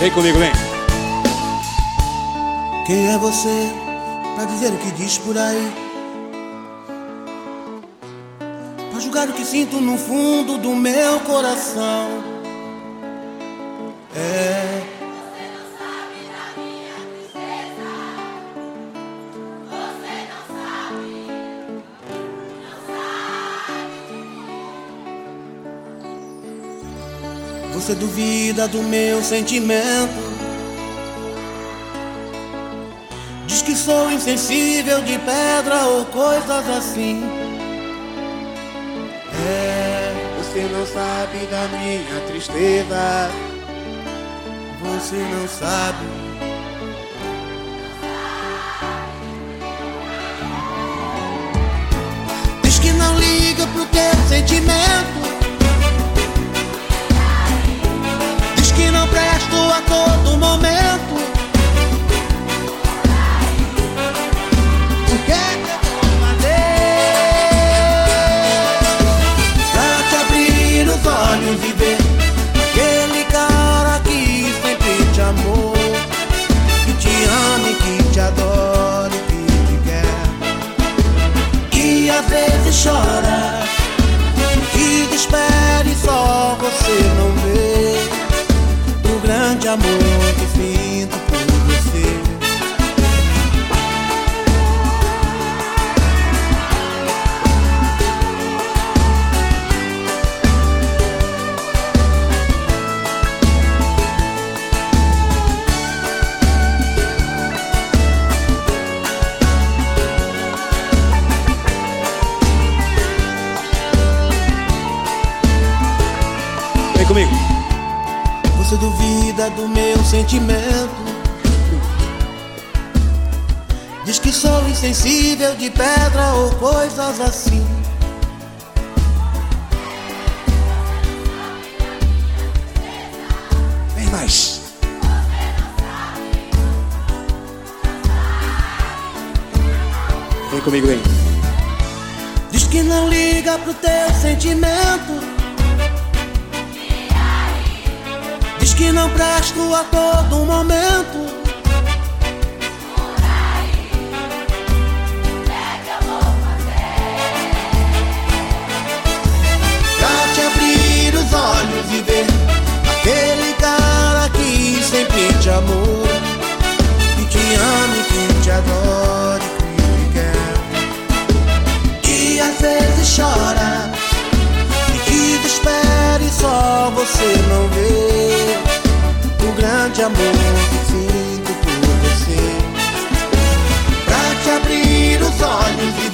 Vem comigo, vem. Quem é você pra dizer o que diz por aí? Pra julgar o que sinto no fundo do meu coração. É. Você não sabe da minha tristeza. Você não sabe. Você duvida do meu sentimento. Diz que sou insensível de pedra ou coisas assim. É. Você não sabe da minha tristeza. Você não sabe. Diz que não liga pro teu sentimento. Diz que não presto a todo momento. O que é que eu vou fazer pra te abrir os olhos e ver aquele cara que sempre te amou, que te ama e que te adora e que te quer, e às vezes chora, que te espera e só você não vê o grande amor que sinto por você. Vem comigo. Você duvida do meu sentimento. Diz que sou insensível de pedra ou coisas assim. Vem mais. Vem comigo, vem. Diz que não liga pro teu sentimento. Diz que não presto a todo momento. Pra te abrir os olhos e ver aquele cara que sempre te amou, que te ama e que te adora e que te quer, e às vezes chora e que te espera e só você não vê o grande amor que sinto por você. Pra te abrir os olhos